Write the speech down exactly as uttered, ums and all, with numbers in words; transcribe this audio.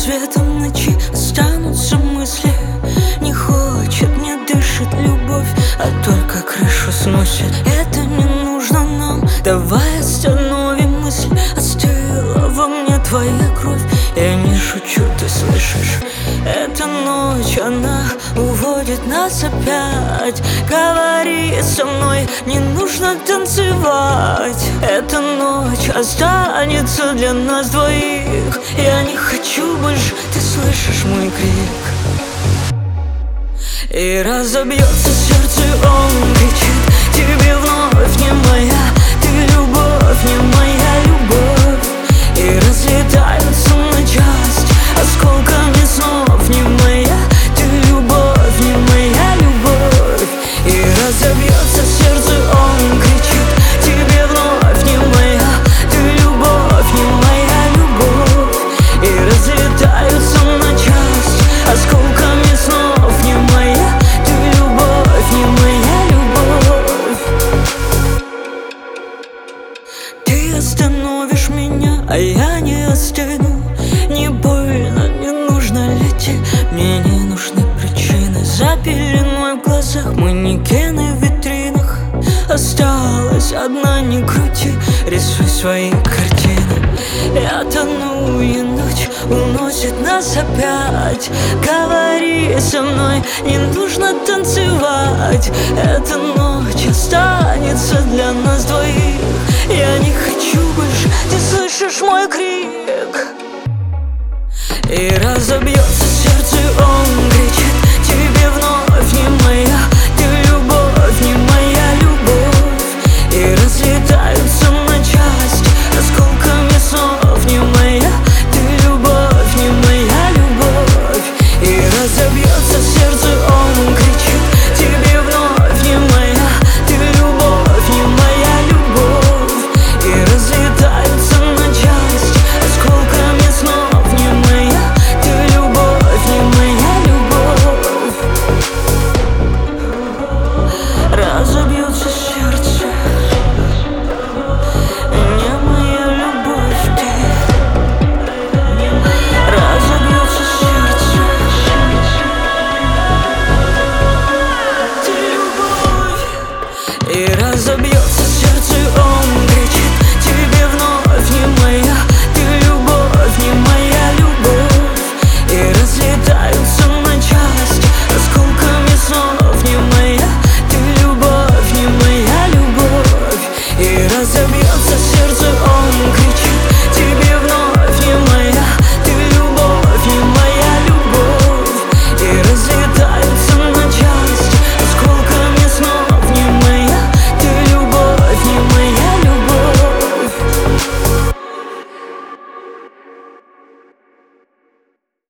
светом ночи останутся мысли. Не хочет, не дышит любовь, а только крышу сносит. Это не нужно нам, давай остановим мысль. Остыла во мне твоя кровь, я не шучу, ты слышишь? Эта ночь, она уводит нас опять. Говори со мной, не нужно танцевать. Эта ночь останется для нас двоих. Я не хочу больше, ты слышишь мой крик? И разобьется сердце, он кричит тебе вновь: не моя ты любовь, не моя любовь. И разлетаются на части осколками снов. Не моя ты любовь, не моя любовь. И разобьется сердце, он кричит тебе вновь: не моя ты любовь, не моя любовь. И разлетаются на части осколками снов. Не моя ты любовь, не моя любовь. Ты остановишь меня, а я не остыну. Не больно, не нужно лететь, мне не нужны причины. За пеленой в глазах, манекены в витринах. Осталась одна, не крути, рисуй свои картины. Я тону, и ночь уносит нас опять. Говори со мной, не нужно танцевать. Эта ночь останется для нас двоих. Я не хочу больше, ты слышишь мой крик? И разобьется сердце, он кричит